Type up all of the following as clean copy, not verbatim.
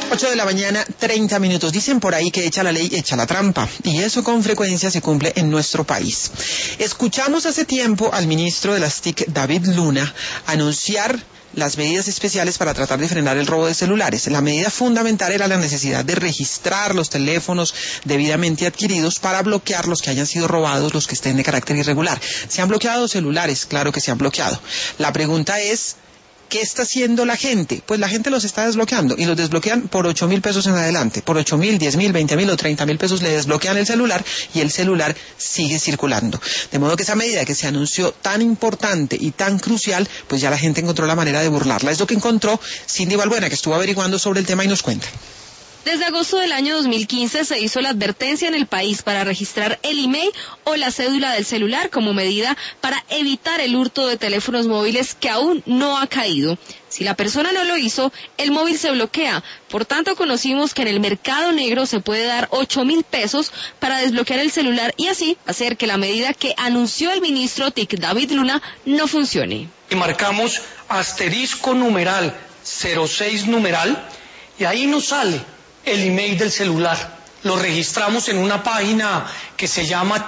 8:30 a.m. Dicen por ahí que echa la ley, echa la trampa, y eso con frecuencia se cumple en nuestro país. Escuchamos hace tiempo al ministro de las TIC, David Luna, anunciar las medidas especiales para tratar de frenar el robo de celulares. La medida fundamental era la necesidad de registrar los teléfonos debidamente adquiridos para bloquear los que hayan sido robados, los que estén de carácter irregular. ¿Se han bloqueado celulares? Claro que se han bloqueado. La pregunta es, ¿qué está haciendo la gente? Pues la gente los está desbloqueando y los desbloquean por 8.000 pesos en adelante. Por 8.000, 10.000, 20.000 o 30.000 pesos le desbloquean el celular y el celular sigue circulando. De modo que esa medida que se anunció tan importante y tan crucial, pues ya la gente encontró la manera de burlarla. Es lo que encontró Cindy Balbuena, que estuvo averiguando sobre el tema y nos cuenta. Desde agosto del año 2015 se hizo la advertencia en el país para registrar el email o la cédula del celular como medida para evitar el hurto de teléfonos móviles que aún no ha caído. Si la persona no lo hizo, el móvil se bloquea. Por tanto, conocimos que en el mercado negro se puede dar 8.000 pesos para desbloquear el celular y así hacer que la medida que anunció el ministro TIC, David Luna, no funcione. Y marcamos asterisco numeral 06 numeral y ahí nos sale el email del celular. Lo registramos en una página que se llama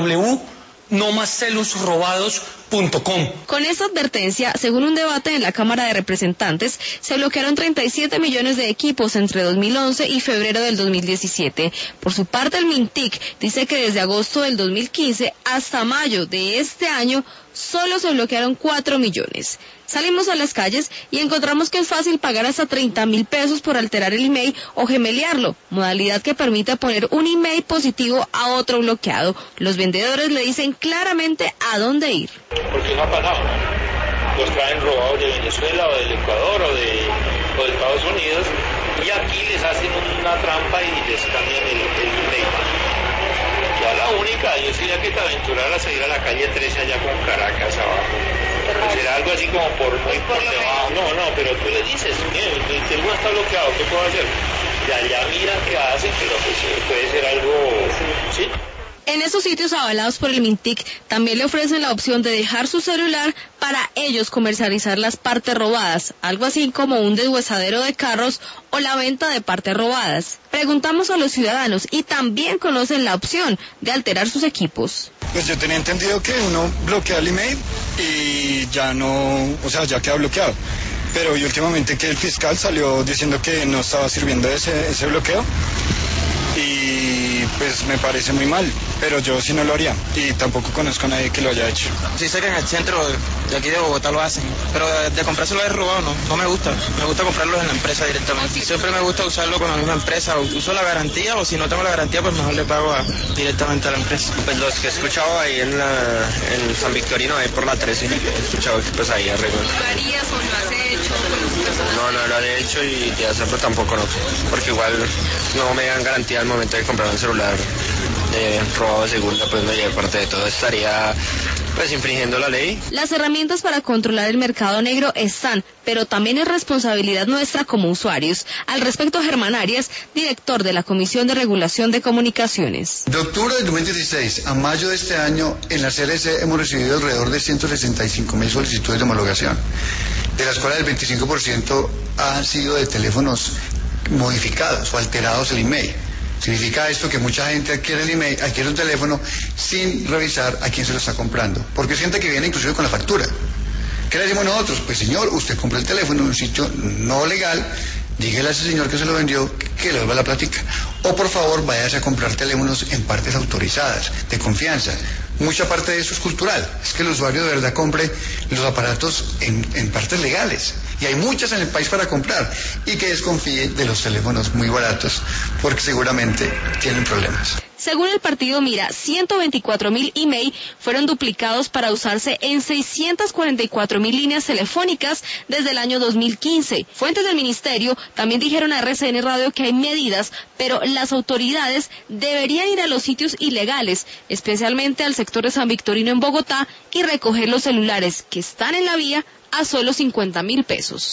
www.nomascelusrobados.com. Con esta advertencia, según un debate en la Cámara de Representantes, se bloquearon 37 millones de equipos entre 2011 y febrero del 2017. Por su parte, el Mintic dice que desde agosto del 2015 hasta mayo de este año solo se bloquearon 4 millones. Salimos a las calles y encontramos que es fácil pagar hasta 30.000 pesos por alterar el email o gemelearlo, modalidad que permite poner un email positivo a otro bloqueado. Los vendedores le dicen claramente a dónde ir. Porque no ha pasado, ¿no? Los traen robados de Venezuela o del Ecuador o de Estados Unidos y aquí les hacen una trampa y les cambian el email. Ya la única, yo sería que te aventurara a salir a la calle 13 allá con Caracas abajo. Será algo así como por debajo. No, pero tú le dices, el teléfono está bloqueado, ¿qué puedo hacer? Y allá miran qué hacen, pero pues puede ser algo, ¿sí? En esos sitios avalados por el Mintic también le ofrecen la opción de dejar su celular para ellos comercializar las partes robadas, algo así como un deshuesadero de carros o la venta de partes robadas. Preguntamos a los ciudadanos y también conocen la opción de alterar sus equipos. Pues yo tenía entendido que uno bloquea el email y ya no, ya queda bloqueado. Pero hoy últimamente que el fiscal salió diciendo que no estaba sirviendo ese bloqueo. Y pues me parece muy mal, pero yo sí no lo haría y tampoco conozco a nadie que lo haya hecho. Sí sé que en el centro de aquí de Bogotá lo hacen, pero de comprárselo de robado no me gusta comprarlo en la empresa directamente. Siempre me gusta usarlo con la misma empresa, uso la garantía o si no tengo la garantía pues mejor le pago directamente a la empresa. Pues los que he escuchado ahí en San Victorino, ahí por la 13, he escuchado que pues ahí arreglan. ¿Lo harías o lo has hecho? No lo he hecho y de hacerlo tampoco no, porque igual no me dan garantía al momento de comprar un celular robado de segunda, pues no, y aparte de todo estaría pues infringiendo la ley. Las herramientas para controlar el mercado negro están, pero también es responsabilidad nuestra como usuarios. Al respecto, Germán Arias, director de la Comisión de Regulación de Comunicaciones. De octubre del 2016 a mayo de este año, en la CRC hemos recibido alrededor de 165.000 solicitudes de homologación, de las cuales el 25% han sido de teléfonos modificados o alterados el email. Significa esto que mucha gente adquiere el email, adquiere un teléfono sin revisar a quién se lo está comprando, porque es gente que viene inclusive con la factura. ¿Qué le decimos nosotros? Pues señor, usted compró el teléfono en un sitio no legal, dígale a ese señor que se lo vendió que le devuelva la plática. O por favor, váyase a comprar teléfonos en partes autorizadas, de confianza. Mucha parte de eso es cultural, es que el usuario de verdad compre los aparatos en partes legales. Y hay muchas en el país para comprar, y que desconfíe de los teléfonos muy baratos, porque seguramente tienen problemas. Según el partido Mira, 124.000 email fueron duplicados para usarse en 644.000 líneas telefónicas desde el año 2015. Fuentes del ministerio también dijeron a RCN Radio que hay medidas, pero las autoridades deberían ir a los sitios ilegales, especialmente al sector de San Victorino en Bogotá, y recoger los celulares que están en la vía a solo 50.000 pesos.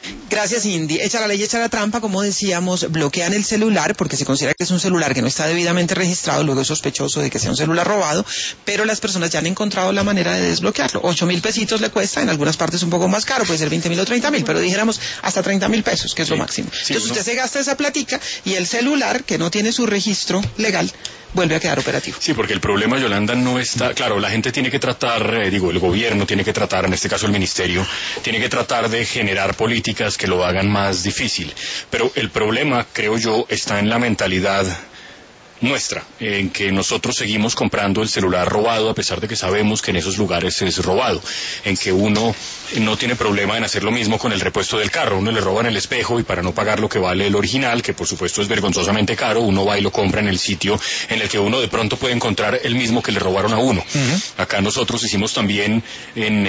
Gracias, Indy. Echa la ley, echa la trampa, como decíamos, bloquean el celular porque se considera que es un celular que no está debidamente registrado, luego es sospechoso de que sea un celular robado, pero las personas ya han encontrado la manera de desbloquearlo. 8.000 pesitos le cuesta, en algunas partes un poco más caro, puede ser 20.000 o 30.000, pero dijéramos hasta 30.000 pesos, que es lo máximo. Entonces usted se gasta esa platica y el celular, que no tiene su registro legal, vuelve a quedar operativo. Sí, porque el problema, Yolanda, no está... Claro, la gente tiene que tratar, el gobierno tiene que tratar, en este caso el ministerio, tiene que tratar de generar políticas que lo hagan más difícil. Pero el problema, creo yo, está en la mentalidad nuestra, en que nosotros seguimos comprando el celular robado a pesar de que sabemos que en esos lugares es robado, en que uno no tiene problema en hacer lo mismo con el repuesto del carro, uno le roban el espejo y para no pagar lo que vale el original, que por supuesto es vergonzosamente caro, uno va y lo compra en el sitio en el que uno de pronto puede encontrar el mismo que le robaron a uno. Acá nosotros hicimos también en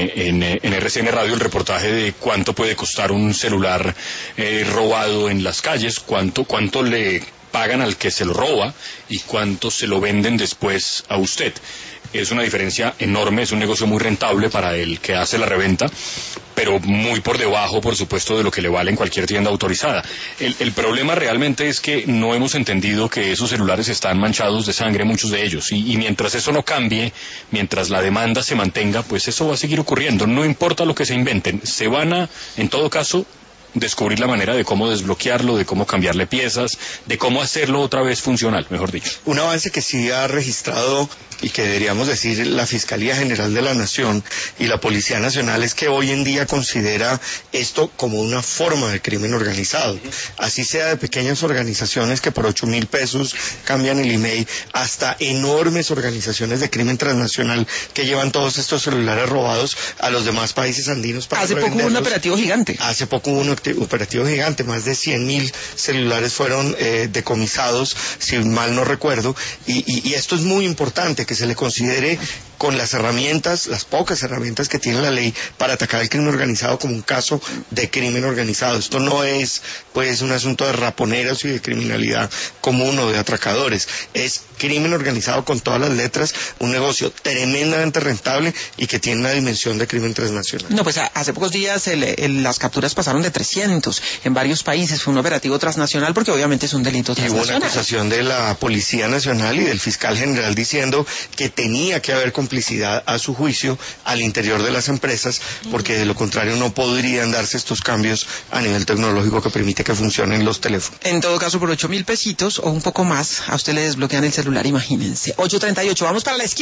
RCN Radio el reportaje de cuánto puede costar un celular robado en las calles, cuánto le pagan al que se lo roba y cuánto se lo venden después a usted. Es una diferencia enorme, es un negocio muy rentable para el que hace la reventa, pero muy por debajo, por supuesto, de lo que le vale en cualquier tienda autorizada. El problema realmente es que no hemos entendido que esos celulares están manchados de sangre, muchos de ellos, y mientras eso no cambie, mientras la demanda se mantenga, pues eso va a seguir ocurriendo. No importa lo que se inventen, se van a, en todo caso, descubrir la manera de cómo desbloquearlo, de cómo cambiarle piezas, de cómo hacerlo otra vez funcional, mejor dicho. Un avance que sí ha registrado y que deberíamos decir la Fiscalía General de la Nación y la Policía Nacional es que hoy en día considera esto como una forma de crimen organizado. Así sea de pequeñas organizaciones que por 8.000 pesos cambian el email, hasta enormes organizaciones de crimen transnacional que llevan todos estos celulares robados a los demás países andinos para Hace poco hubo un operativo gigante. Hace poco hubo un operativo gigante, más de 100.000 celulares fueron decomisados, si mal no recuerdo, y esto es muy importante, que se le considere con las herramientas, las pocas herramientas que tiene la ley para atacar el crimen organizado como un caso de crimen organizado. Esto no es pues un asunto de raponeros y de criminalidad común o de atracadores, es crimen organizado con todas las letras, un negocio tremendamente rentable y que tiene una dimensión de crimen transnacional. No, pues hace pocos días las capturas pasaron de 300 en varios países, fue un operativo transnacional porque obviamente es un delito transnacional. Y hubo una acusación de la Policía Nacional y del Fiscal General diciendo que tenía que haber complicidad a su juicio al interior de las empresas, porque de lo contrario no podrían darse estos cambios a nivel tecnológico que permite que funcionen los teléfonos. En todo caso, por 8.000 pesitos o un poco más, a usted le desbloquean el celular, imagínense. 8:38, vamos para la esquina.